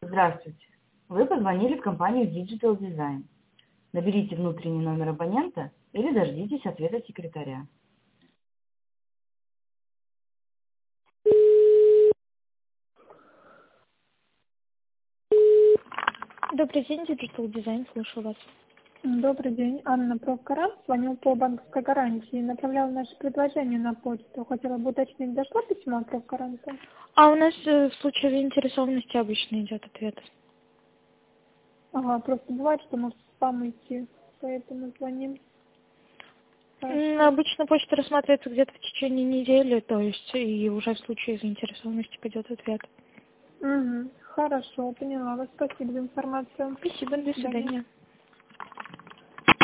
Здравствуйте. Вы позвонили в компанию Digital Design. Наберите внутренний номер абонента или дождитесь ответа секретаря. Добрый день, Digital Design, слушаю вас. Добрый день, Анна Профкарам. Звонил по банковской гарантии. Направлял наше предложение на почту. Хотела бы уточнить, дошло письмо от Профкаранта? А у нас в случае заинтересованности обычно идет ответ. Ага, просто бывает, что может в спам идти, поэтому звоним. Хорошо. Обычно почта рассматривается где-то в течение недели, то есть и уже в случае заинтересованности пойдет ответ. Угу. Хорошо, поняла вас. Спасибо за информацию. Спасибо, до До свидания. свидания.